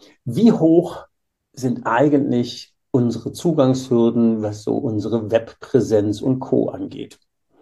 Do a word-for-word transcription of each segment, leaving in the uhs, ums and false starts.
Wie hoch sind eigentlich unsere Zugangshürden, was so unsere Webpräsenz und Co. angeht?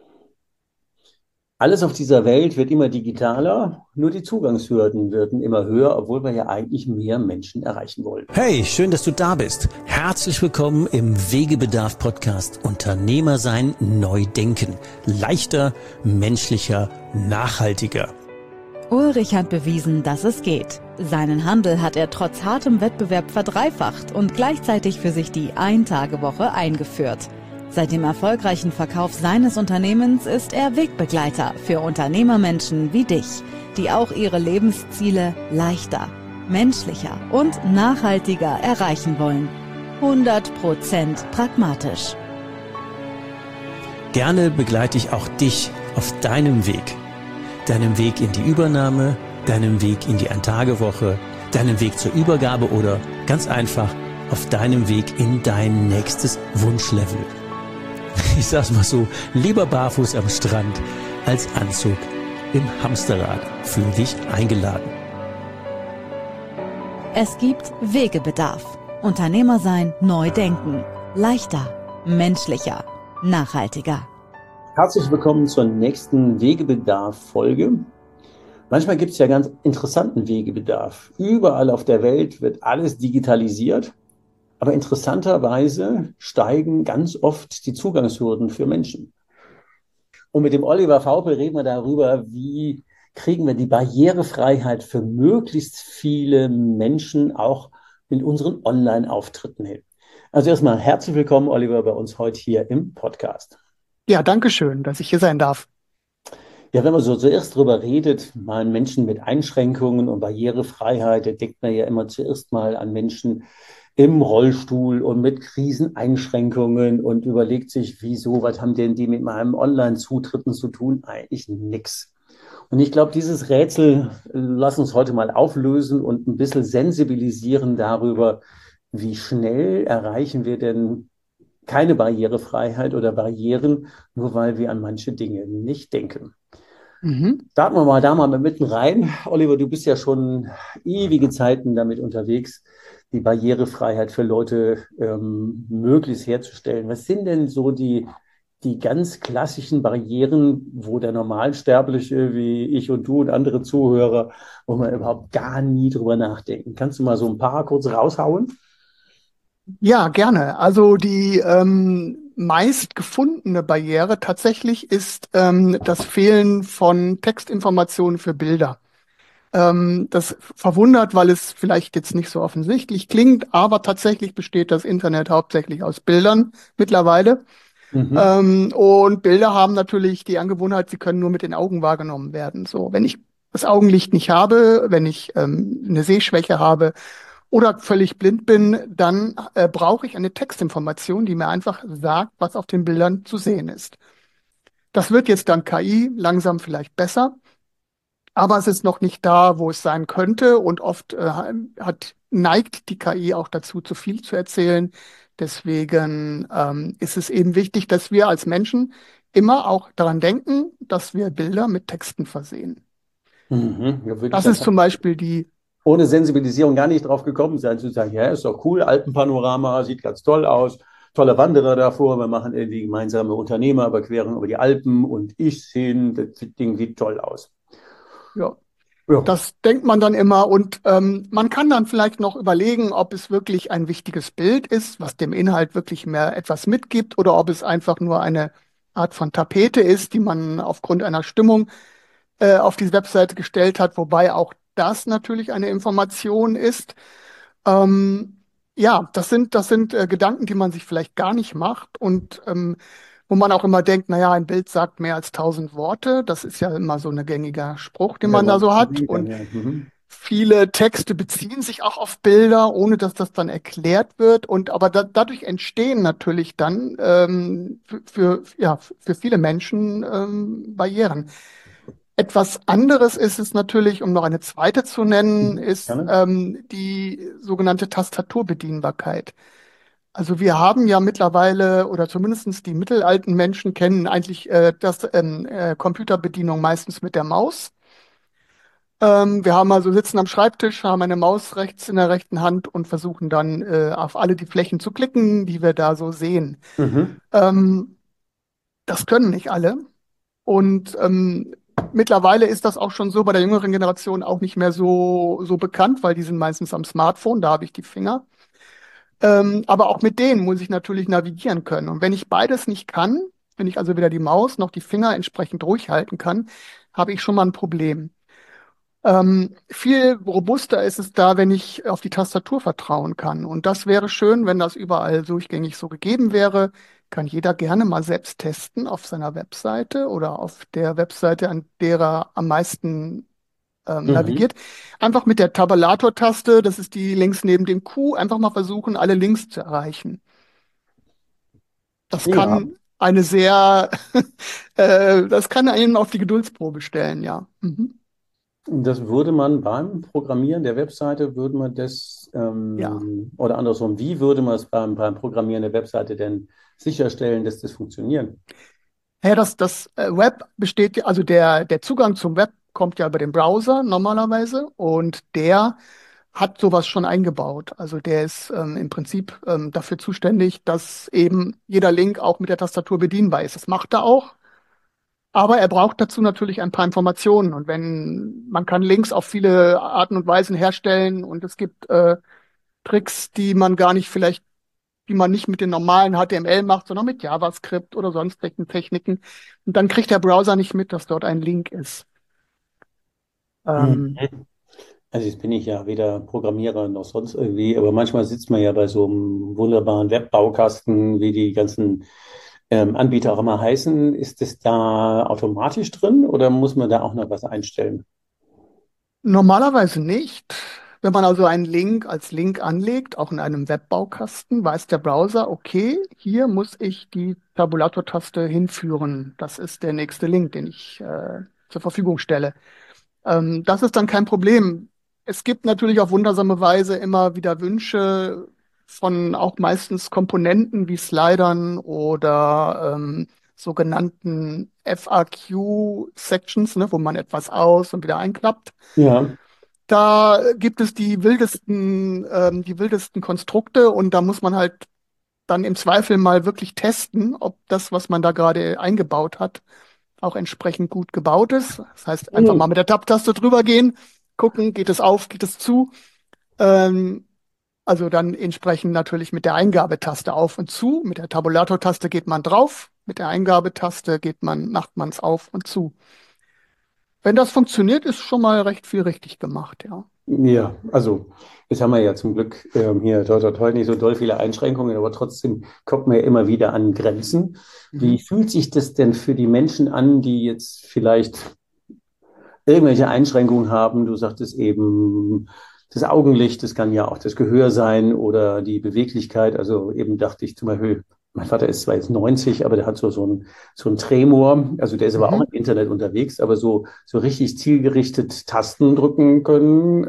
Alles auf dieser Welt wird immer digitaler, nur die Zugangshürden werden immer höher, obwohl wir ja eigentlich mehr Menschen erreichen wollen. Hey, schön, dass du da bist. Herzlich willkommen im Wegebedarf-Podcast Unternehmer sein, neu denken. Leichter, menschlicher, nachhaltiger. Ulrich hat bewiesen, dass es geht. Seinen Handel hat er trotz hartem Wettbewerb verdreifacht und gleichzeitig für sich die Ein-Tage-Woche eingeführt. Seit dem erfolgreichen Verkauf seines Unternehmens ist er Wegbegleiter für Unternehmermenschen wie dich, die auch ihre Lebensziele leichter, menschlicher und nachhaltiger erreichen wollen. hundert Prozent pragmatisch. Gerne begleite ich auch dich auf deinem Weg. Deinem Weg in die Übernahme, deinem Weg in die Ein-Tage-Woche, deinem Weg zur Übergabe oder ganz einfach auf deinem Weg in dein nächstes Wunschlevel. Ich sag's mal so, lieber barfuß am Strand als Anzug im Hamsterrad. Fühl dich eingeladen. Es gibt Wegebedarf. Unternehmer sein, neu denken. Leichter, menschlicher, nachhaltiger. Herzlich willkommen zur nächsten Wegebedarf-Folge. Manchmal gibt es ja ganz interessanten Wegebedarf. Überall auf der Welt wird alles digitalisiert, aber interessanterweise steigen ganz oft die Zugangshürden für Menschen. Und mit dem Oliver Vaupel reden wir darüber, wie kriegen wir die Barrierefreiheit für möglichst viele Menschen auch in unseren Online-Auftritten hin. Also erstmal herzlich willkommen, Oliver, bei uns heute hier im Podcast. Ja, danke schön, dass ich hier sein darf. Ja, wenn man so zuerst drüber redet, mal an Menschen mit Einschränkungen und Barrierefreiheit, da denkt man ja immer zuerst mal an Menschen im Rollstuhl und mit Kriseneinschränkungen und überlegt sich, wieso, was haben denn die mit meinem Online-Zutritten zu tun? Eigentlich nix. Und ich glaube, dieses Rätsel lass uns heute mal auflösen und ein bisschen sensibilisieren darüber, wie schnell erreichen wir denn keine Barrierefreiheit oder Barrieren, nur weil wir an manche Dinge nicht denken. Mhm. Starten wir mal da mal mitten rein. Oliver, du bist ja schon ewige Zeiten damit unterwegs, die Barrierefreiheit für Leute ähm, möglichst herzustellen. Was sind denn so die, die ganz klassischen Barrieren, wo der Normalsterbliche wie ich und du und andere Zuhörer, wo man überhaupt gar nie drüber nachdenken? Kannst du mal so ein paar kurz raushauen? Ja, gerne. Also die ähm, meist gefundene Barriere tatsächlich ist ähm, das Fehlen von Textinformationen für Bilder. Ähm, das verwundert, weil es vielleicht jetzt nicht so offensichtlich klingt, aber tatsächlich besteht das Internet hauptsächlich aus Bildern mittlerweile. Mhm. Ähm, und Bilder haben natürlich die Angewohnheit, sie können nur mit den Augen wahrgenommen werden. So, wenn ich das Augenlicht nicht habe, wenn ich ähm, eine Sehschwäche habe oder völlig blind bin, dann äh, brauche ich eine Textinformation, die mir einfach sagt, was auf den Bildern zu sehen ist. Das wird jetzt dank K I langsam vielleicht besser, aber es ist noch nicht da, wo es sein könnte und oft äh, hat, neigt die K I auch dazu, zu viel zu erzählen. Deswegen ähm, ist es eben wichtig, dass wir als Menschen immer auch daran denken, dass wir Bilder mit Texten versehen. Mhm. Da würde ich Das ja ist zum Beispiel die, ohne Sensibilisierung gar nicht drauf gekommen sein, zu sagen, ja, ist doch cool, Alpenpanorama, sieht ganz toll aus, tolle Wanderer davor, wir machen irgendwie gemeinsame Unternehmerüberquerung über die Alpen und ich sehe, das Ding sieht toll aus. ja, Ja. das denkt man dann immer und ähm, man kann dann vielleicht noch überlegen, ob es wirklich ein wichtiges Bild ist, was dem Inhalt wirklich mehr etwas mitgibt oder ob es einfach nur eine Art von Tapete ist, die man aufgrund einer Stimmung äh, auf die Webseite gestellt hat, wobei auch das natürlich eine Information ist. Ähm, ja, das sind, das sind äh, Gedanken, die man sich vielleicht gar nicht macht und ähm, wo man auch immer denkt, naja, ein Bild sagt mehr als tausend Worte. Das ist ja immer so ein gängiger Spruch, den Ja, man da man so hat. denkt dann, Und ja. Mhm. viele Texte beziehen sich auch auf Bilder, ohne dass das dann erklärt wird. Und aber da, dadurch entstehen natürlich dann ähm, für, für, ja, für viele Menschen ähm, Barrieren. Etwas anderes ist es natürlich, um noch eine zweite zu nennen, Mhm. ist Gerne. ähm, die sogenannte Tastaturbedienbarkeit. Also wir haben ja mittlerweile, oder zumindest die mittelalten Menschen kennen eigentlich äh, das ähm, äh, Computerbedienung meistens mit der Maus. Ähm, wir haben also sitzen am Schreibtisch, haben eine Maus rechts in der rechten Hand und versuchen dann äh, auf alle die Flächen zu klicken, die wir da so sehen. Mhm. Ähm, Das können nicht alle. Und ähm, mittlerweile ist das auch schon so bei der jüngeren Generation auch nicht mehr so, so bekannt, weil die sind meistens am Smartphone, da habe ich die Finger. Ähm, aber auch mit denen muss ich natürlich navigieren können. Und wenn ich beides nicht kann, wenn ich also weder die Maus noch die Finger entsprechend ruhig halten kann, habe ich schon mal ein Problem. Ähm, viel robuster ist es da, wenn ich auf die Tastatur vertrauen kann. Und das wäre schön, wenn das überall durchgängig so gegeben wäre. Kann jeder gerne mal selbst testen auf seiner Webseite oder auf der Webseite, an der er am meisten ähm, Mhm. navigiert. Einfach mit der Tabulator-Taste, das ist die links neben dem Q, einfach mal versuchen, alle Links zu erreichen. Das Ja, kann eine sehr, äh, das kann einen auf die Geduldsprobe stellen, ja. Mhm. das würde man beim Programmieren der Webseite, würde man das, Ja. ähm, oder andersrum, wie würde man es beim, beim Programmieren der Webseite denn sicherstellen, dass das funktioniert? Ja, das, das äh, Web besteht, ja- also der, der Zugang zum Web kommt ja über den Browser normalerweise und der hat sowas schon eingebaut. Also der ist ähm, im Prinzip ähm, dafür zuständig, dass eben jeder Link auch mit der Tastatur bedienbar ist. Das macht er auch, aber er braucht dazu natürlich ein paar Informationen. Und wenn man kann Links auf viele Arten und Weisen herstellen und es gibt äh, Tricks, die man gar nicht vielleicht die man nicht mit den normalen H T M L macht, sondern mit JavaScript oder sonstigen Techniken. Und dann kriegt der Browser nicht mit, dass dort ein Link ist. Mhm. Ähm, Also jetzt bin ich ja weder Programmierer noch sonst irgendwie, aber manchmal sitzt man ja bei so einem wunderbaren Webbaukasten, wie die ganzen ähm, Anbieter auch immer heißen. Ist das da automatisch drin oder muss man da auch noch was einstellen? Normalerweise nicht. Wenn man also einen Link als Link anlegt, auch in einem Webbaukasten, weiß der Browser, okay, hier muss ich die Tabulator-Taste hinführen. Das ist der nächste Link, den ich äh, zur Verfügung stelle. Ähm, das ist dann kein Problem. Es gibt natürlich auf wundersame Weise immer wieder Wünsche von auch meistens Komponenten wie Slidern oder ähm, sogenannten F A Q-Sections, ne, wo man etwas aus und wieder einklappt. Ja. Da gibt es die wildesten, ähm, die wildesten Konstrukte und da muss man halt dann im Zweifel mal wirklich testen, ob das, was man da gerade eingebaut hat, auch entsprechend gut gebaut ist. Das heißt, einfach mal Mhm. mit der Tab-Taste drüber gehen, gucken, geht es auf, geht es zu. Ähm, also dann entsprechend natürlich mit der Eingabetaste auf und zu. Mit der Tabulator-Taste geht man drauf, mit der Eingabetaste geht man, macht man es auf und zu. Wenn das funktioniert, ist schon mal recht viel richtig gemacht, ja. Ja, also jetzt haben wir ja zum Glück ähm, hier toi, toi, toi, nicht so doll viele Einschränkungen, aber trotzdem kommt man ja immer wieder an Grenzen. Wie Mhm. fühlt sich das denn für die Menschen an, die jetzt vielleicht irgendwelche Einschränkungen haben? Du sagtest eben, das Augenlicht, das kann ja auch das Gehör sein oder die Beweglichkeit. Also eben dachte ich zum Beispiel, mein Vater ist zwar jetzt neunzig, aber der hat so, so einen so einen Tremor. Also der ist aber auch Mhm. im Internet unterwegs, aber so, so richtig zielgerichtet Tasten drücken können.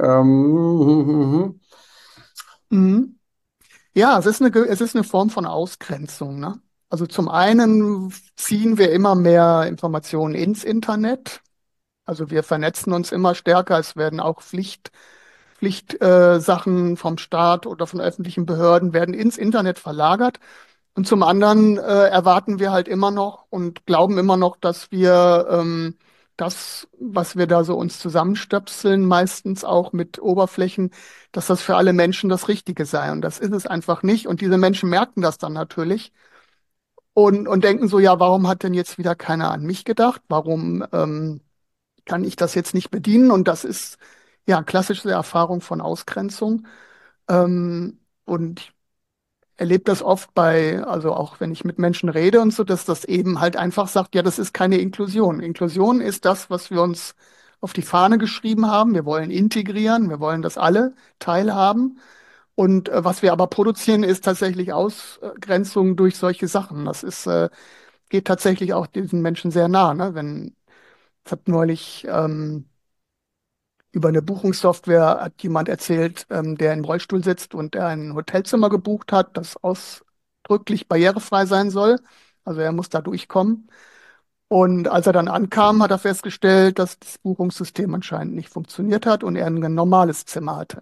Ähm, Mhm. Ja, es ist eine, Ge- es ist eine Form von Ausgrenzung, ne? Also zum einen ziehen wir immer mehr Informationen ins Internet. Also wir vernetzen uns immer stärker. Es werden auch Pflicht, Pflichtsachen äh, Sachen vom Staat oder von öffentlichen Behörden werden ins Internet verlagert. Und zum anderen äh, erwarten wir halt immer noch und glauben immer noch, dass wir ähm, das, was wir da so uns zusammenstöpseln, meistens auch mit Oberflächen, dass das für alle Menschen das Richtige sei. Und das ist es einfach nicht. Und diese Menschen merken das dann natürlich und, und denken so, ja, warum hat denn jetzt wieder keiner an mich gedacht? Warum ähm, kann ich das jetzt nicht bedienen? Und das ist ja klassische Erfahrung von Ausgrenzung. Ähm, und ich erlebe das oft bei, also auch wenn ich mit Menschen rede und so, dass das eben halt einfach sagt, ja, das ist keine Inklusion. Inklusion ist das, was wir uns auf die Fahne geschrieben haben. Wir wollen integrieren, wir wollen, dass alle teilhaben. Und äh, was wir aber produzieren, ist tatsächlich Ausgrenzung durch solche Sachen. Das ist, äh, geht tatsächlich auch diesen Menschen sehr nah, ne? Wenn, ich habe neulich ähm, über eine Buchungssoftware hat jemand erzählt, ähm, der im Rollstuhl sitzt und der ein Hotelzimmer gebucht hat, das ausdrücklich barrierefrei sein soll. Also er muss da durchkommen. Und als er dann ankam, hat er festgestellt, dass das Buchungssystem anscheinend nicht funktioniert hat und er ein normales Zimmer hatte.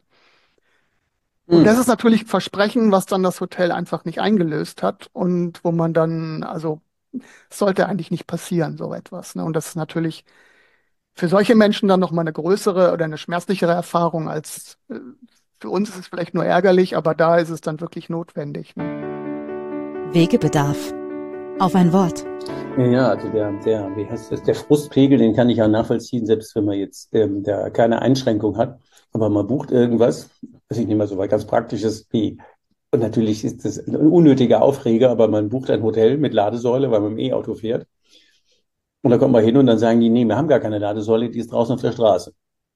Und Hm. das ist natürlich ein Versprechen, was dann das Hotel einfach nicht eingelöst hat und wo man dann, also es sollte eigentlich nicht passieren, so etwas. Ne? Und das ist natürlich für solche Menschen dann nochmal eine größere oder eine schmerzlichere Erfahrung als äh, für uns ist es vielleicht nur ärgerlich, aber da ist es dann wirklich notwendig. Ne? Wegebedarf. Auf ein Wort. Ja, also der, der, wie heißt das, der Frustpegel, den kann ich ja nachvollziehen, selbst wenn man jetzt ähm, da keine Einschränkung hat. Aber man bucht irgendwas, was ich nehme mal so was ganz Praktisches wie, und natürlich ist das ein unnötiger Aufreger, aber man bucht ein Hotel mit Ladesäule, weil man im E-Auto fährt. Und da kommt man hin und dann sagen die, nee, wir haben gar keine Ladesäule, die ist draußen auf der Straße.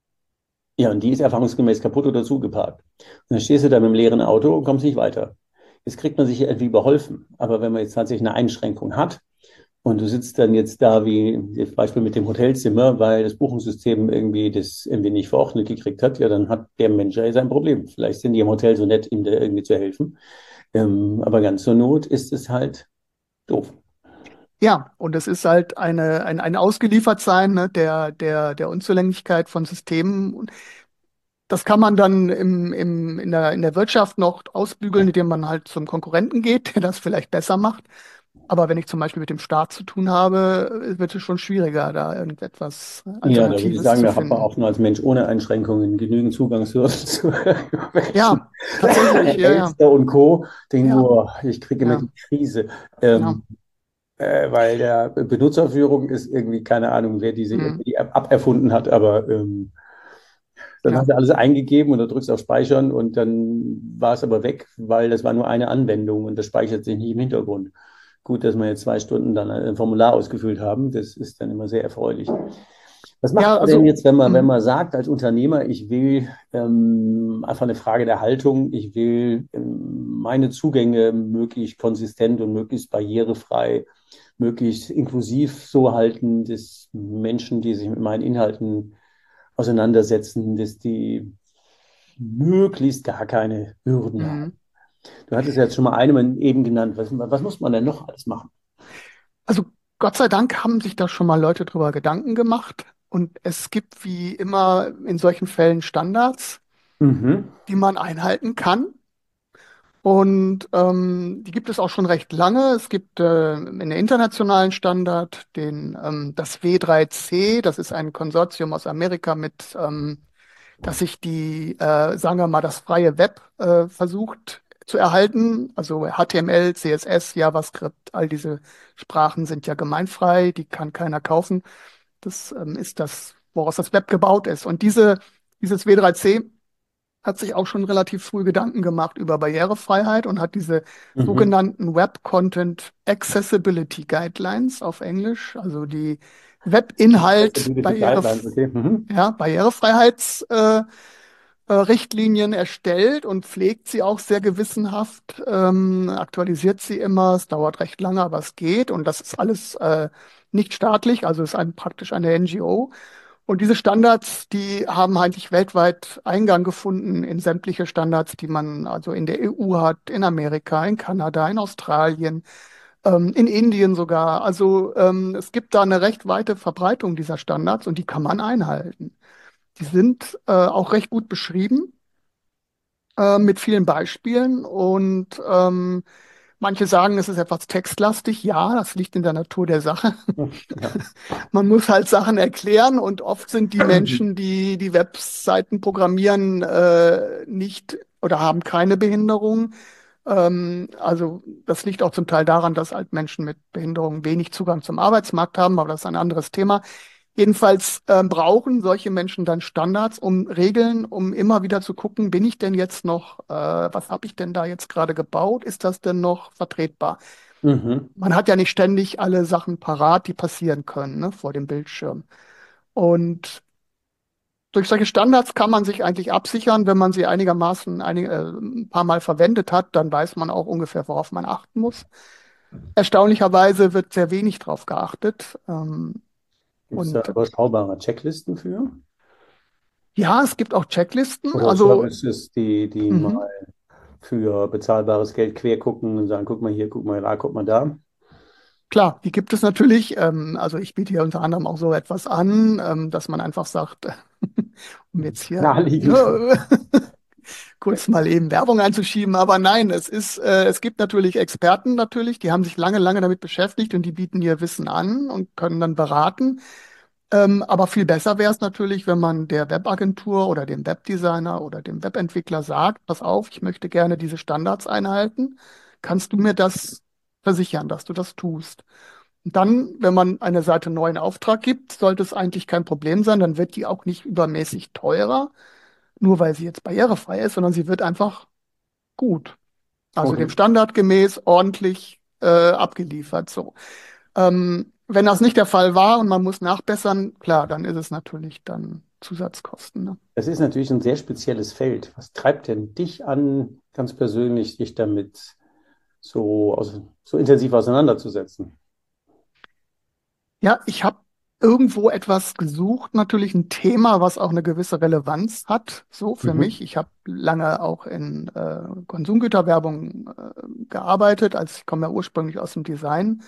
Ja, und die ist erfahrungsgemäß kaputt oder zugeparkt. Und dann stehst du da mit dem leeren Auto und kommst nicht weiter. Jetzt kriegt man sich irgendwie überholfen. Aber wenn man jetzt tatsächlich eine Einschränkung hat, und du sitzt dann jetzt da wie das Beispiel mit dem Hotelzimmer, weil das Buchungssystem irgendwie das irgendwie nicht verordnet gekriegt hat, ja, dann hat der Mensch ja sein Problem. Vielleicht sind die im Hotel so nett, ihm da irgendwie zu helfen. Ähm, aber ganz zur Not ist es halt doof. Ja, und es ist halt eine, ein, ein Ausgeliefertsein, ne, der, der, der Unzulänglichkeit von Systemen. Und das kann man dann im, im, in der, in der Wirtschaft noch ausbügeln, indem man halt zum Konkurrenten geht, der das vielleicht besser macht. Aber wenn ich zum Beispiel mit dem Staat zu tun habe, wird es schon schwieriger, da irgendetwas Ja, da würde ich Alternatives sagen, zu da hat man finden. auch nur als Mensch ohne Einschränkungen genügend Zugangshürden zu irgendwelchen Ja, tatsächlich, ja, ja, Elster und Co. Denken, ja, oh, ich kriege immer ja, die Krise. ja. Ähm, äh, weil der Benutzerführung ist irgendwie, keine Ahnung, wer diese Hm, die App aberfunden hat, aber ähm, dann ja. hast du alles eingegeben und du drückst auf Speichern und dann war es aber weg, weil das war nur eine Anwendung und das speichert sich nicht im Hintergrund. Gut, dass wir jetzt zwei Stunden dann ein Formular ausgefüllt haben, das ist dann immer sehr erfreulich. Was macht Ja, man denn also, jetzt, wenn man, wenn hm, man sagt als Unternehmer, ich will ähm, einfach eine Frage der Haltung, ich will ähm, meine Zugänge möglichst konsistent und möglichst barrierefrei, möglichst inklusiv so halten, dass Menschen, die sich mit meinen Inhalten auseinandersetzen, dass die möglichst gar keine Hürden haben. hm. Du hattest ja jetzt schon mal eine eben genannt. Was, was muss man denn noch alles machen? Also Gott sei Dank haben sich da schon mal Leute drüber Gedanken gemacht. Und es gibt wie immer in solchen Fällen Standards, Mhm. die man einhalten kann. Und ähm, die gibt es auch schon recht lange. Es gibt äh, einen internationalen Standard, den, ähm, das W drei C, das ist ein Konsortium aus Amerika mit, ähm, dass sich die, äh, sagen wir mal, das freie Web äh, versucht zu erhalten. Also H T M L, C S S, JavaScript, all diese Sprachen sind ja gemeinfrei, die kann keiner kaufen. Das ähm, ist das, woraus das Web gebaut ist. Und diese, dieses W drei C hat sich auch schon relativ früh Gedanken gemacht über Barrierefreiheit und hat diese Mhm. sogenannten Web Content Accessibility Guidelines auf Englisch, also die Webinhalt Accessibility Barriere, Guidelines, okay. Mhm. ja, Barrierefreiheits äh, äh, Richtlinien erstellt und pflegt sie auch sehr gewissenhaft, ähm, aktualisiert sie immer. Es dauert recht lange, aber es geht. Und das ist alles äh, nicht staatlich, also ist ein, praktisch eine N G O. Und diese Standards, die haben eigentlich weltweit Eingang gefunden in sämtliche Standards, die man also in der E U hat, in Amerika, in Kanada, in Australien, ähm, in Indien sogar. Also ähm, es gibt da eine recht weite Verbreitung dieser Standards und die kann man einhalten. Die sind äh, auch recht gut beschrieben äh, mit vielen Beispielen und ähm, manche sagen, es ist etwas textlastig. Ja, das liegt in der Natur der Sache. Ja. Man muss halt Sachen erklären und oft sind die Menschen, die die Webseiten programmieren, äh, nicht oder haben keine Behinderung. Ähm, also das liegt auch zum Teil daran, dass halt Menschen mit Behinderung wenig Zugang zum Arbeitsmarkt haben, aber das ist ein anderes Thema. Jedenfalls ähm, brauchen solche Menschen dann Standards, um Regeln, um immer wieder zu gucken, bin ich denn jetzt noch, äh, was habe ich denn da jetzt gerade gebaut? Ist das denn noch vertretbar? Mhm. Man hat ja nicht ständig alle Sachen parat, die passieren können, ne, vor dem Bildschirm. Und durch solche Standards kann man sich eigentlich absichern, wenn man sie einigermaßen einige, äh, ein paar Mal verwendet hat, dann weiß man auch ungefähr, worauf man achten muss. Erstaunlicherweise wird sehr wenig drauf geachtet. Ähm, Gibt es da und überschaubare Checklisten für? ja, es gibt auch Checklisten. Oder Also Services, die, die mal mhm. für bezahlbares Geld quer gucken und sagen, guck mal hier, guck mal da, guck mal da. Klar, die gibt es natürlich. Ähm, also ich biete hier unter anderem auch so etwas an, ähm, dass man einfach sagt, um jetzt hier Naheliegend. ne, kurz mal eben Werbung einzuschieben. Aber nein, es ist, äh, es gibt natürlich Experten natürlich, die haben sich lange, lange damit beschäftigt und die bieten ihr Wissen an und können dann beraten. Ähm, aber viel besser wäre es natürlich, wenn man der Webagentur oder dem Webdesigner oder dem Webentwickler sagt, pass auf, ich möchte gerne diese Standards einhalten. Kannst du mir das versichern, dass du das tust? Und dann, wenn man eine Seite neu in Auftrag gibt, sollte es eigentlich kein Problem sein. Dann wird die auch nicht übermäßig teurer, nur weil sie jetzt barrierefrei ist, sondern sie wird einfach gut. Also dem Okay. Standard gemäß ordentlich äh, abgeliefert. So. Ähm, wenn das nicht der Fall war und man muss nachbessern, klar, dann ist es natürlich dann Zusatzkosten. Ne? Das ist natürlich ein sehr spezielles Feld. Was treibt denn dich an, ganz persönlich, dich damit so, aus, so intensiv auseinanderzusetzen? Ja, ich habe irgendwo etwas gesucht, natürlich ein Thema, was auch eine gewisse Relevanz hat, so für mich. Mhm. Ich habe lange auch in äh, Konsumgüterwerbung äh, gearbeitet, als ich komme ja ursprünglich aus dem Design.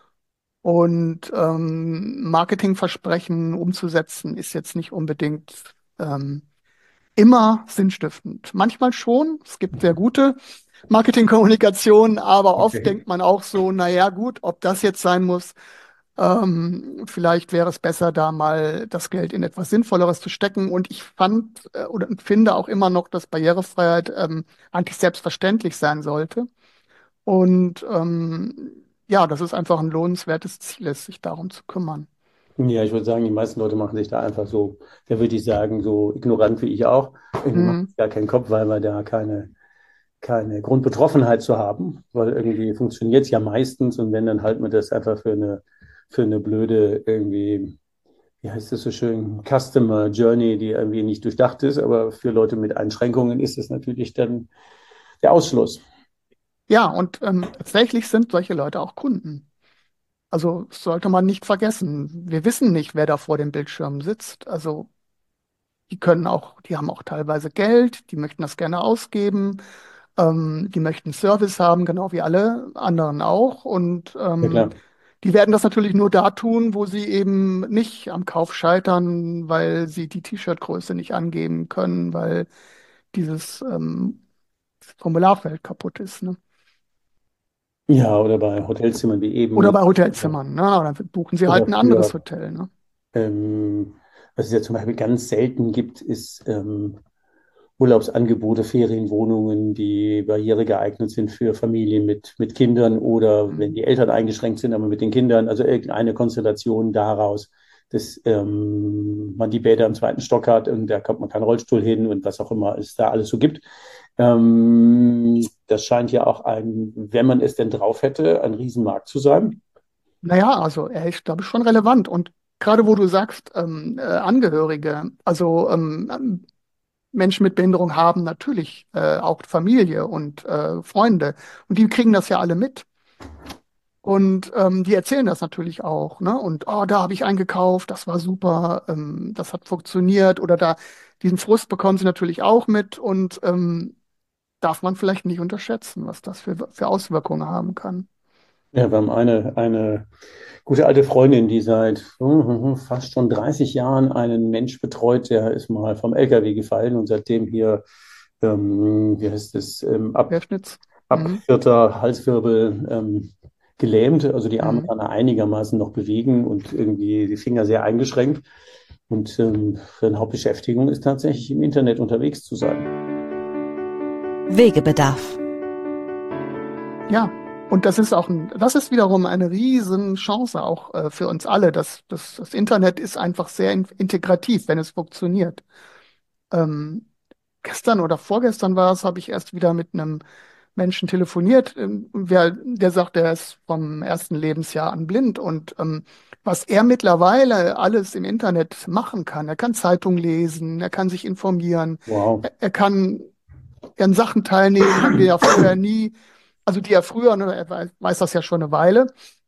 Und ähm, Marketingversprechen umzusetzen, ist jetzt nicht unbedingt ähm, immer sinnstiftend. Manchmal schon. Es gibt sehr gute Marketingkommunikation, aber oft Okay. denkt man auch so, naja, gut, ob das jetzt sein muss. Ähm, vielleicht wäre es besser, da mal das Geld in etwas Sinnvolleres zu stecken. Und ich fand äh, oder finde auch immer noch, dass Barrierefreiheit ähm, eigentlich selbstverständlich sein sollte. Und ähm, ja, dass es einfach ein lohnenswertes Ziel ist, sich darum zu kümmern. Ja, ich würde sagen, die meisten Leute machen sich da einfach so, da würde ich sagen, so ignorant wie ich auch. Irgendwie macht Hm. es gar keinen Kopf, weil wir da keine, keine Grundbetroffenheit zu haben, weil irgendwie funktioniert es ja meistens und wenn, dann halten wir das einfach für eine, für eine blöde irgendwie, wie heißt das so schön, Customer Journey, die irgendwie nicht durchdacht ist, aber für Leute mit Einschränkungen ist es natürlich dann der Ausschluss. Ja, und ähm, tatsächlich sind solche Leute auch Kunden. Also das sollte man nicht vergessen. Wir wissen nicht, wer da vor dem Bildschirm sitzt. Also die können auch, die haben auch teilweise Geld, die möchten das gerne ausgeben, ähm, die möchten Service haben, genau wie alle anderen auch. Und Ja, ähm, klar. die werden das natürlich nur da tun, wo sie eben nicht am Kauf scheitern, weil sie die T-Shirt-Größe nicht angeben können, weil dieses ähm, Formularfeld kaputt ist. Ne? Ja, oder bei Hotelzimmern wie eben Oder bei jetzt. Hotelzimmern. Ne? Oder dann buchen sie halt Oder ein anderes für, Hotel. Ne? ähm, was es ja zum Beispiel ganz selten gibt, ist ähm, Urlaubsangebote, Ferienwohnungen, die barrieregeeignet sind für Familien mit, mit Kindern oder wenn Mhm. die Eltern eingeschränkt sind, aber mit den Kindern, also irgendeine Konstellation daraus, dass ähm, man die Bäder im zweiten Stock hat und da kommt man keinen Rollstuhl hin und was auch immer es da alles so gibt. Ähm, das scheint ja auch ein, wenn man es denn drauf hätte, ein Riesenmarkt zu sein. Naja, also er ist, glaube ich, schon relevant. Und gerade wo du sagst, ähm, äh, Angehörige, also ähm, Menschen mit Behinderung haben natürlich äh, auch Familie und äh, Freunde. Und die kriegen das ja alle mit. Und ähm, die erzählen das natürlich auch, ne? Und oh, da habe ich eingekauft, das war super, ähm, das hat funktioniert. Oder da, diesen Frust bekommen sie natürlich auch mit und ähm, darf man vielleicht nicht unterschätzen, was das für, für Auswirkungen haben kann. Ja, wir haben eine, eine gute alte Freundin, die seit uh, fast schon dreißig Jahren einen Mensch betreut, der ist mal vom L K W gefallen und seitdem hier, ähm, wie heißt es, ähm, ab, Querschnitts. ab Mhm. vierter Halswirbel ähm, gelähmt. Also die Arme Mhm. kann er einigermaßen noch bewegen und irgendwie die Finger sehr eingeschränkt. Und ähm, seine Hauptbeschäftigung ist tatsächlich im Internet unterwegs zu sein. Wegebedarf. Ja, und das ist auch ein, das ist wiederum eine Riesenchance auch äh, für uns alle. Das, das, das Internet ist einfach sehr in, integrativ, wenn es funktioniert. Ähm, Gestern oder vorgestern war es, habe ich erst wieder mit einem Menschen telefoniert, ähm, wer, der sagt, er ist vom ersten Lebensjahr an blind und ähm, was er mittlerweile alles im Internet machen kann. Er kann Zeitung lesen, er kann sich informieren, Wow. er, er kann an Sachen teilnehmen, an denen er vorher nie, also die er früher, ne, er weiß, weiß das ja schon eine Weile,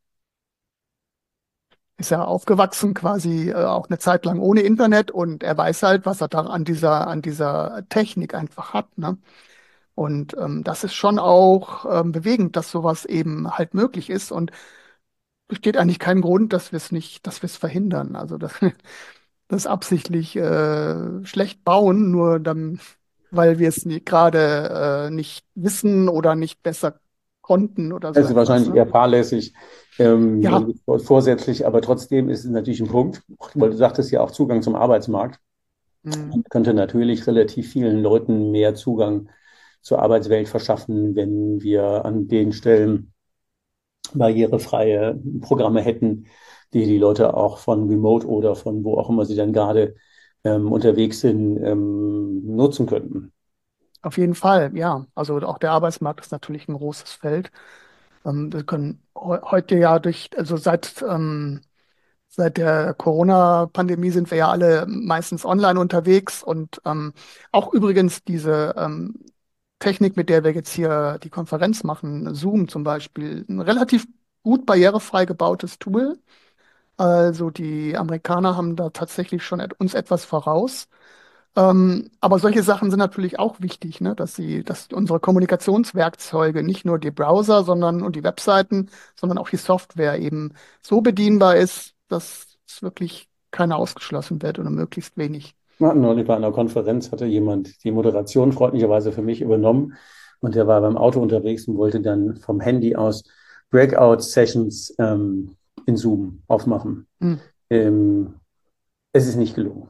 ist ja aufgewachsen quasi äh, auch eine Zeit lang ohne Internet und er weiß halt, was er da an dieser, an dieser Technik einfach hat, ne? Und ähm, das ist schon auch ähm, bewegend, dass sowas eben halt möglich ist. Und besteht eigentlich kein Grund, dass wir es nicht, dass wir es verhindern. Also dass wir das absichtlich äh, schlecht bauen, nur dann, weil wir es nie- gerade äh, nicht wissen oder nicht besser konnten oder so Also etwas. wahrscheinlich Ne? eher fahrlässig, ähm, wenn Ja, nicht vorsätzlich, aber trotzdem ist es natürlich ein Punkt, weil du sagtest ja auch Zugang zum Arbeitsmarkt. mm, Man könnte natürlich relativ vielen Leuten mehr Zugang zur Arbeitswelt verschaffen, wenn wir an den Stellen barrierefreie Programme hätten, die die Leute auch von Remote oder von wo auch immer sie dann gerade ähm, unterwegs sind, ähm, nutzen könnten. auf jeden Fall, ja. Also auch der Arbeitsmarkt ist natürlich ein großes Feld. Ähm, wir können heu- heute ja durch, also seit ähm, Seit der Corona-Pandemie sind wir ja alle meistens online unterwegs und ähm, auch übrigens diese ähm, Technik, mit der wir jetzt hier die Konferenz machen, Zoom zum Beispiel, ein relativ gut barrierefrei gebautes Tool. Also die Amerikaner haben da tatsächlich schon et uns etwas voraus. Ähm, aber solche Sachen sind natürlich auch wichtig, ne? Dass sie, dass unsere Kommunikationswerkzeuge, nicht nur die Browser, sondern und die Webseiten, sondern auch die Software eben so bedienbar ist, dass es wirklich keiner ausgeschlossen wird oder möglichst wenig. Wir hatten neulich bei einer Konferenz, hatte jemand die Moderation freundlicherweise für mich übernommen und der war beim Auto unterwegs und wollte dann vom Handy aus Breakout-Sessions ähm, in Zoom aufmachen. Hm. Ähm, Es ist nicht gelungen.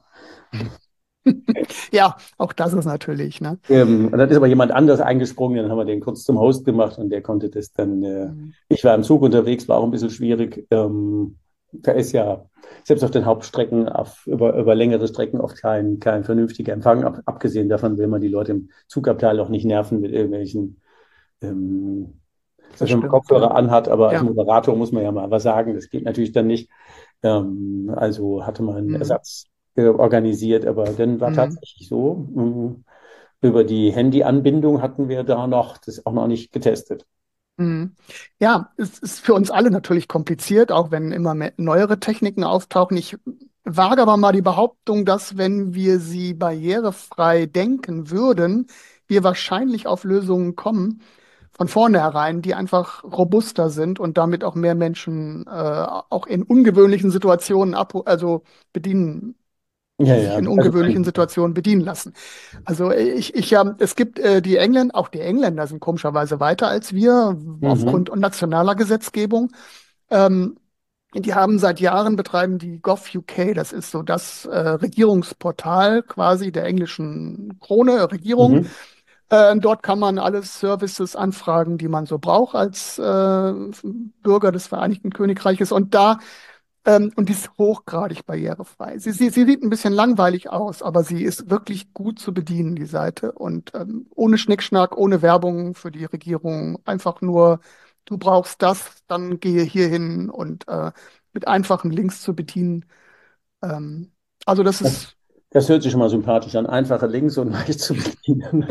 Ja, auch das ist natürlich, ne? Ähm, und dann ist aber jemand anders eingesprungen, dann haben wir den kurz zum Host gemacht und der konnte das dann. Äh, Hm. ich war im Zug unterwegs, war auch ein bisschen schwierig. Ähm, da ist ja selbst auf den Hauptstrecken, auf, über, über längere Strecken oft kein, kein vernünftiger Empfang. Ab, abgesehen davon will man die Leute im Zugabteil auch nicht nerven mit irgendwelchen, ähm, Das selbst wenn man stimmt, ja. Kopfhörer anhat, aber als Ja. Moderator muss man ja mal was sagen. Das geht natürlich dann nicht. Ähm, also hatte man einen Hm. Ersatz äh, organisiert, aber dann war Hm. tatsächlich so. ähm, Über die Handyanbindung hatten wir da noch das auch noch nicht getestet. Mhm. Ja, es ist für uns alle natürlich kompliziert, auch wenn immer mehr neuere Techniken auftauchen. Ich wage aber mal die Behauptung, dass wenn wir sie barrierefrei denken würden, wir wahrscheinlich auf Lösungen kommen von vornherein, die einfach robuster sind und damit auch mehr Menschen äh, auch in ungewöhnlichen Situationen ab, also bedienen, Ja, die sich ja, in also ungewöhnlichen Situationen bedienen lassen. Also ich, ich, ja, es gibt äh, die Engländer, auch die Engländer sind komischerweise weiter als wir mhm, aufgrund nationaler Gesetzgebung. Ähm, Die haben seit Jahren betreiben die Gov.U K, das ist so das äh, Regierungsportal quasi der englischen Krone, äh, Regierung. mhm. Äh, dort kann man alle Services anfragen, die man so braucht als äh, Bürger des Vereinigten Königreiches. Und da ähm, und die ist hochgradig barrierefrei. Sie, sie, sie sieht ein bisschen langweilig aus, aber sie ist wirklich gut zu bedienen, die Seite. Und ähm, ohne Schnickschnack, ohne Werbung für die Regierung. Einfach nur, du brauchst das, dann gehe hier hin und äh, mit einfachen Links zu bedienen. Ähm, also das Das, ist, das hört sich schon mal sympathisch an. Einfache Links und leicht zu bedienen.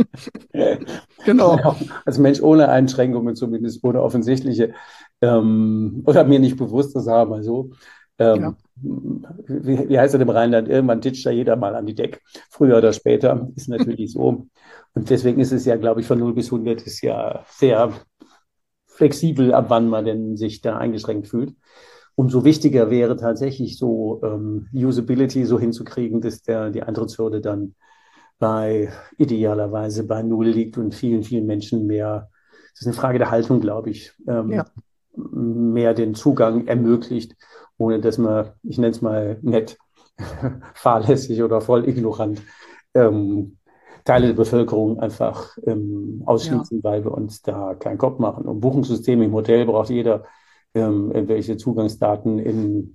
Kann man genau, auch als Mensch ohne Einschränkungen, zumindest ohne offensichtliche, ähm, oder mir nicht bewusst, das sagen wir mal so. ja, Ähm, wie, wie heißt es im Rheinland? Irgendwann ditcht da jeder mal an die Deck. Früher oder später ist natürlich so. Und deswegen ist es ja, glaube ich, von null bis hundert ist ja sehr flexibel, ab wann man denn sich da eingeschränkt fühlt. Umso wichtiger wäre tatsächlich so ähm, Usability so hinzukriegen, dass der, die Eintrittshürde dann bei idealerweise bei Null liegt und vielen, vielen Menschen mehr, das ist eine Frage der Haltung, glaube ich, ähm, ja, mehr den Zugang ermöglicht, ohne dass man, ich nenne es mal nett, fahrlässig oder voll ignorant ähm, Teile der Bevölkerung einfach ähm, ja, ausschließen, weil wir uns da keinen Kopf machen. Und Buchungssystem im Hotel braucht jeder ähm, irgendwelche Zugangsdaten in,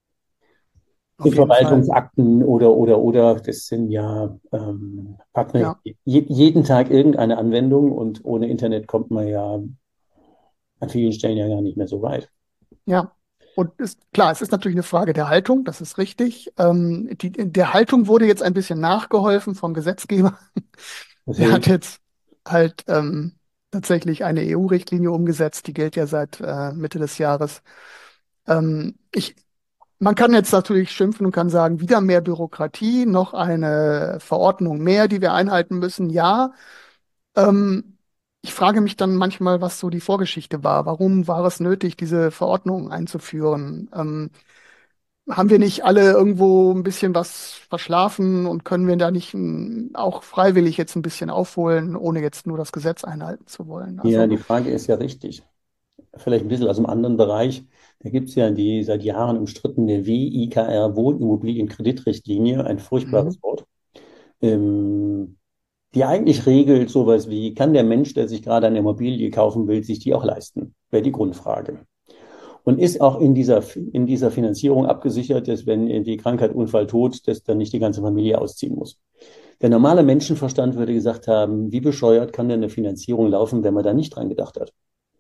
in auf jeden Fall. Verwaltungsakten oder, oder, oder. Das sind ja ähm, Partner, Ja, je, jeden Tag irgendeine Anwendung und ohne Internet kommt man ja an vielen Stellen ja gar nicht mehr so weit. ja. Und ist klar, es ist natürlich eine Frage der Haltung, das ist richtig. Ähm, die, der Haltung wurde jetzt ein bisschen nachgeholfen vom Gesetzgeber. Das Der hat hilft. jetzt halt ähm, tatsächlich eine E U-Richtlinie umgesetzt, die gilt ja seit äh, Mitte des Jahres. Ähm, ich, Man kann jetzt natürlich schimpfen und kann sagen, wieder mehr Bürokratie, noch eine Verordnung mehr, die wir einhalten müssen. Ja, ähm, ich frage mich dann manchmal, was so die Vorgeschichte war. Warum war es nötig, diese Verordnung einzuführen? Ähm, haben wir nicht alle irgendwo ein bisschen was verschlafen und können wir da nicht ähm, auch freiwillig jetzt ein bisschen aufholen, ohne jetzt nur das Gesetz einhalten zu wollen? Ja, Also, die Frage ist ja richtig. Vielleicht ein bisschen aus einem anderen Bereich. Da gibt es ja die seit Jahren umstrittene W I K R, Wohnimmobilienkreditrichtlinie, ein mhm, furchtbares Wort, ähm, die eigentlich regelt sowas wie, kann der Mensch, der sich gerade eine Immobilie kaufen will, sich die auch leisten? Wäre die Grundfrage. Und ist auch in dieser, in dieser Finanzierung abgesichert, dass wenn irgendwie Krankheit, Unfall, Tod, dass dann nicht die ganze Familie ausziehen muss. Der normale Menschenverstand würde gesagt haben, wie bescheuert kann denn eine Finanzierung laufen, wenn man da nicht dran gedacht hat?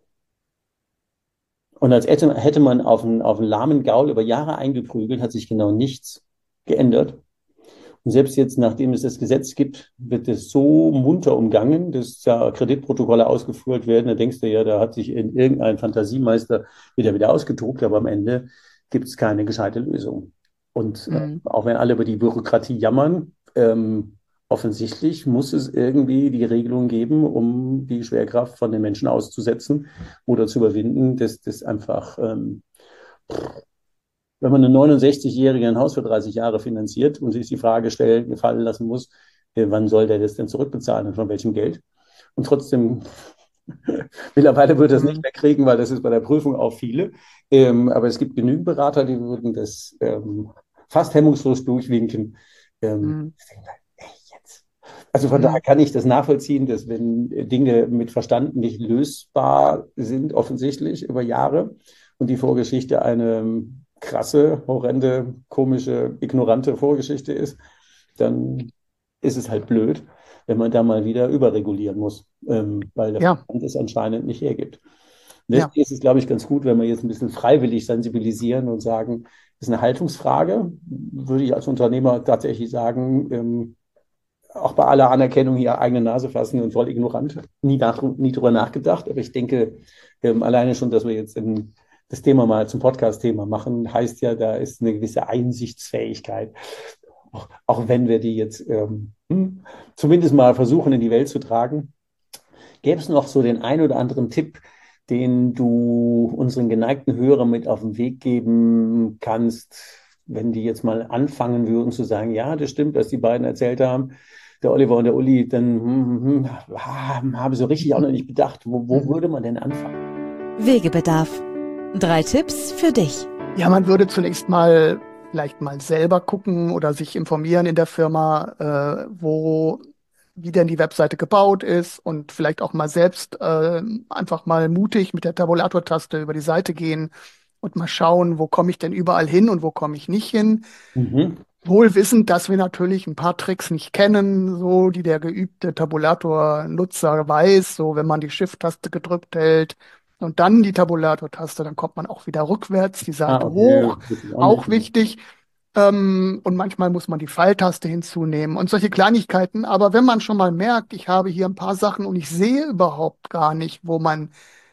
Und als hätte, hätte man auf einen, auf einen lahmen Gaul über Jahre eingeprügelt, hat sich genau nichts geändert. Und selbst jetzt, nachdem es das Gesetz gibt, wird es so munter umgangen, dass ja Kreditprotokolle ausgeführt werden. Da denkst du ja, da hat sich in irgendein Fantasiemeister wieder wieder ausgetobt, aber am Ende gibt es keine gescheite Lösung. Und äh, mhm, auch wenn alle über die Bürokratie jammern, ähm, offensichtlich muss es irgendwie die Regelung geben, um die Schwerkraft von den Menschen auszusetzen oder zu überwinden, dass das einfach ähm, wenn man einen neunundsechzig-Jährigen ein Haus für dreißig Jahre finanziert und sich die Frage stellen, gefallen lassen muss, äh, wann soll der das denn zurückbezahlen und von welchem Geld? Und trotzdem, mittlerweile wird er das nicht mhm, mehr kriegen, weil das ist bei der Prüfung auch viele. Ähm, aber es gibt genügend Berater, die würden das ähm, fast hemmungslos durchwinken. Ähm, mhm, jetzt. Also von daher mhm, kann ich das nachvollziehen, dass wenn Dinge mit Verstand nicht lösbar sind, offensichtlich über Jahre, und die Vorgeschichte eine krasse, horrende, komische, ignorante Vorgeschichte ist, dann ist es halt blöd, wenn man da mal wieder überregulieren muss, ähm, weil der ja, Verstand es anscheinend nicht hergibt. Und ja, deswegen ist es, glaube ich, ganz gut, wenn wir jetzt ein bisschen freiwillig sensibilisieren und sagen, das ist eine Haltungsfrage, würde ich als Unternehmer tatsächlich sagen, ähm, auch bei aller Anerkennung hier eigene Nase fassen und voll ignorant, nie, nach, nie drüber nachgedacht. Aber ich denke, ähm, alleine schon, dass wir jetzt in, das Thema mal zum Podcast-Thema machen, heißt ja, da ist eine gewisse Einsichtsfähigkeit. Auch, auch wenn wir die jetzt ähm, hm, zumindest mal versuchen, in die Welt zu tragen. Gäbe es noch so den ein oder anderen Tipp, den du unseren geneigten Hörern mit auf den Weg geben kannst, wenn die jetzt mal anfangen würden zu sagen, ja, das stimmt, was die beiden erzählt haben, der Oliver und der Uli, dann hm, hm, hm, habe ich so richtig auch noch nicht bedacht, wo, wo mhm. würde man denn anfangen? Wegebedarf. Drei Tipps für dich. Ja, man würde zunächst mal vielleicht mal selber gucken oder sich informieren in der Firma, äh, wo, wie denn die Webseite gebaut ist und vielleicht auch mal selbst äh, einfach mal mutig mit der Tabulator-Taste über die Seite gehen und mal schauen, wo komme ich denn überall hin und wo komme ich nicht hin. Mhm. Wohl wissend, dass wir natürlich ein paar Tricks nicht kennen, so die der geübte Tabulator-Nutzer weiß, so wenn man die Shift-Taste gedrückt hält und dann die Tabulator-Taste, dann kommt man auch wieder rückwärts die Ah, Seite okay, hoch, wusste ich auch nicht. auch wichtig. Ähm, und manchmal muss man die Pfeiltaste hinzunehmen und solche Kleinigkeiten. Aber wenn man schon mal merkt, ich habe hier ein paar Sachen und ich sehe überhaupt gar nicht, wo mein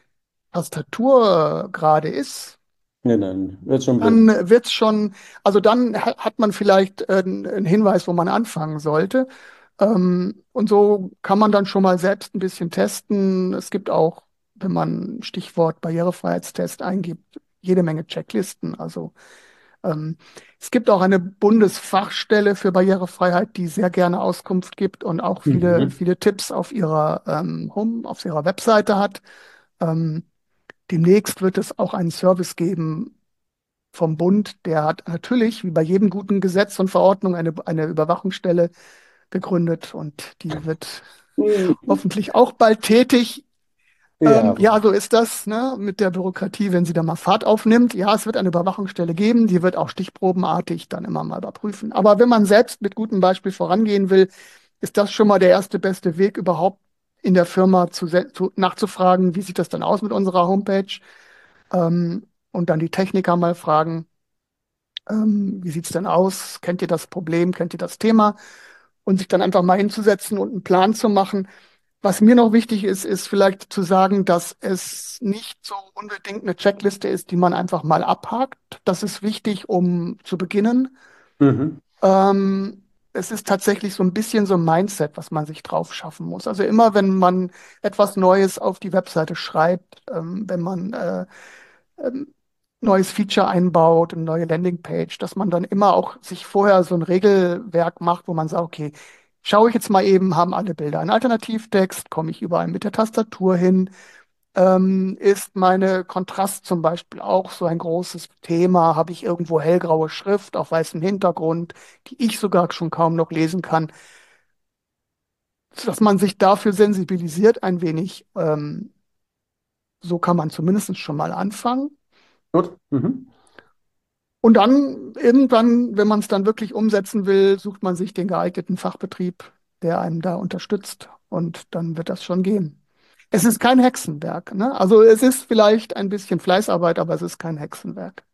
Tastatur äh, gerade ist, Ja, dann wird es schon blöd. dann wird's schon, also dann ha- hat man vielleicht äh, einen Hinweis, wo man anfangen sollte. Ähm, und so kann man dann schon mal selbst ein bisschen testen. Es gibt auch, wenn man Stichwort Barrierefreiheitstest eingibt, jede Menge Checklisten. Also ähm, es gibt auch eine Bundesfachstelle für Barrierefreiheit, die sehr gerne Auskunft gibt und auch viele, Mhm. viele Tipps auf ihrer ähm, Home, auf ihrer Webseite hat. Ähm, demnächst wird es auch einen Service geben vom Bund. Der hat natürlich, wie bei jedem guten Gesetz und Verordnung, eine, eine Überwachungsstelle gegründet und die wird hoffentlich auch bald tätig. Ähm, Ja, ja, so ist das, ne, mit der Bürokratie, wenn sie da mal Fahrt aufnimmt. Ja, es wird eine Überwachungsstelle geben, die wird auch stichprobenartig dann immer mal überprüfen. Aber wenn man selbst mit gutem Beispiel vorangehen will, ist das schon mal der erste beste Weg überhaupt in der Firma zu, se- zu, nachzufragen, wie sieht das dann aus mit unserer Homepage? Ähm, und dann die Techniker mal fragen, ähm, wie sieht's denn aus? Kennt ihr das Problem? Kennt ihr das Thema? Und sich dann einfach mal hinzusetzen und einen Plan zu machen. Was mir noch wichtig ist, ist vielleicht zu sagen, dass es nicht so unbedingt eine Checkliste ist, die man einfach mal abhakt. Das ist wichtig, um zu beginnen. mhm. Ähm, es ist tatsächlich so ein bisschen so ein Mindset, was man sich drauf schaffen muss. Also immer, wenn man etwas Neues auf die Webseite schreibt, ähm, wenn man äh, ähm, neues Feature einbaut, eine neue Landingpage, dass man dann immer auch sich vorher so ein Regelwerk macht, wo man sagt, okay, schaue ich jetzt mal eben, haben alle Bilder einen Alternativtext, komme ich überall mit der Tastatur hin, ähm, ist meine Kontrast zum Beispiel auch so ein großes Thema, habe ich irgendwo hellgraue Schrift auf weißem Hintergrund, die ich sogar schon kaum noch lesen kann, dass man sich dafür sensibilisiert ein wenig, ähm, so kann man zumindest schon mal anfangen. Gut. Mhm. Und dann irgendwann, wenn man es dann wirklich umsetzen will, sucht man sich den geeigneten Fachbetrieb, der einem da unterstützt. Und dann wird das schon gehen. Es ist kein Hexenwerk, ne? Also es ist vielleicht ein bisschen Fleißarbeit, aber es ist kein Hexenwerk.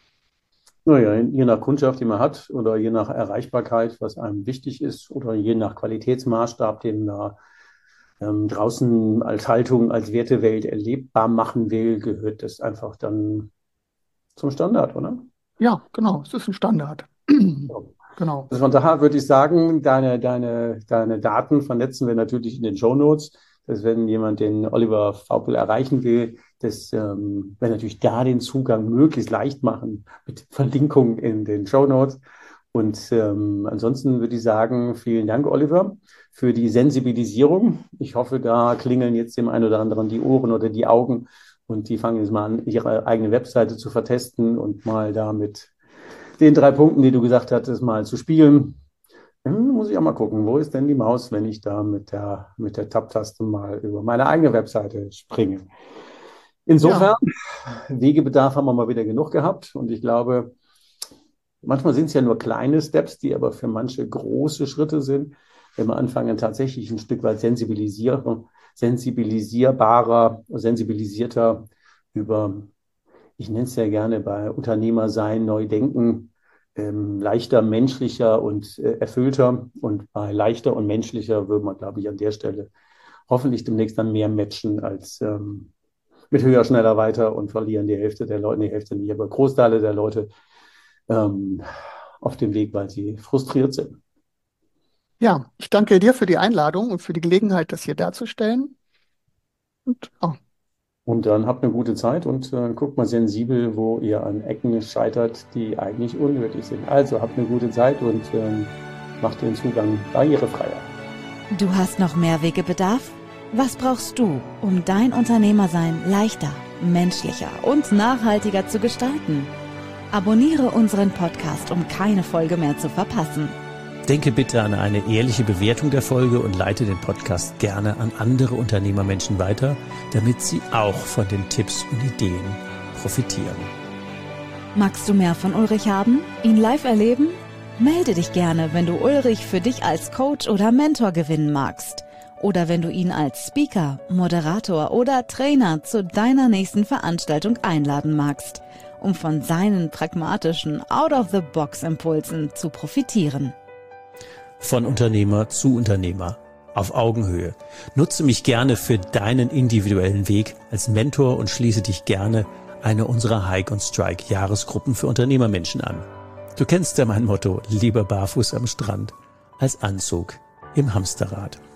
Naja, je nach Kundschaft, die man hat oder je nach Erreichbarkeit, was einem wichtig ist oder je nach Qualitätsmaßstab, den man ähm, draußen als Haltung, als Wertewelt erlebbar machen will, gehört das einfach dann zum Standard, oder? Ja, genau, es ist ein Standard. So. Genau. Also von daher würde ich sagen, deine, deine, deine Daten vernetzen wir natürlich in den Shownotes, dass wenn jemand den Oliver Vaupel erreichen will, dass ähm, wir natürlich da den Zugang möglichst leicht machen mit Verlinkung in den Shownotes. Und ähm, ansonsten würde ich sagen, vielen Dank, Oliver, für die Sensibilisierung. Ich hoffe, da klingeln jetzt dem einen oder anderen die Ohren oder die Augen und die fangen jetzt mal an, ihre eigene Webseite zu vertesten und mal da mit den drei Punkten, die du gesagt hattest, mal zu spielen. Hm, muss ich auch mal gucken, wo ist denn die Maus, wenn ich da mit der, mit der Tab-Taste mal über meine eigene Webseite springe. Insofern, Ja, Wegebedarf haben wir mal wieder genug gehabt und ich glaube, manchmal sind es ja nur kleine Steps, die aber für manche große Schritte sind, wenn wir anfangen, tatsächlich ein Stück weit sensibilisieren, sensibilisierbarer, sensibilisierter über, ich nenne es ja gerne bei Unternehmer sein, neu denken, ähm, leichter, menschlicher und äh, erfüllter. Und bei leichter und menschlicher würde man, glaube ich, an der Stelle hoffentlich demnächst dann mehr matchen als ähm, mit höher, schneller, weiter und verlieren die Hälfte der Leute, die Hälfte nicht, aber Großteile der Leute ähm, auf dem Weg, weil sie frustriert sind. ja, ich danke dir für die Einladung und für die Gelegenheit, das hier darzustellen. Und oh, Und dann habt eine gute Zeit und äh, guckt mal sensibel, wo ihr an Ecken scheitert, die eigentlich unnötig sind. Also habt eine gute Zeit und ähm, macht den Zugang barrierefreier. Du hast noch mehr Wegebedarf? Was brauchst du, um dein Unternehmersein leichter, menschlicher und nachhaltiger zu gestalten? Abonniere unseren Podcast, um keine Folge mehr zu verpassen. Denke bitte an eine ehrliche Bewertung der Folge und leite den Podcast gerne an andere Unternehmermenschen weiter, damit sie auch von den Tipps und Ideen profitieren. Magst du mehr von Ulrich haben? Ihn live erleben? Melde dich gerne, wenn du Ulrich für dich als Coach oder Mentor gewinnen magst. Oder wenn du ihn als Speaker, Moderator oder Trainer zu deiner nächsten Veranstaltung einladen magst, um von seinen pragmatischen Out-of-the-Box-Impulsen zu profitieren. Von Unternehmer zu Unternehmer, auf Augenhöhe. Nutze mich gerne für deinen individuellen Weg als Mentor und schließe dich gerne einer unserer Hike und Strike Jahresgruppen für Unternehmermenschen an. Du kennst ja mein Motto, lieber barfuß am Strand als Anzug im Hamsterrad.